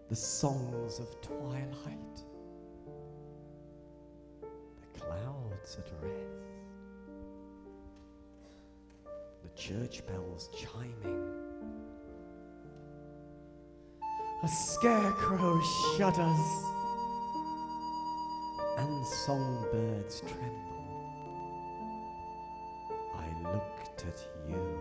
the songs of twilight, the clouds at rest, the church bells chiming. A scarecrow shudders and songbirds tremble. I looked at you.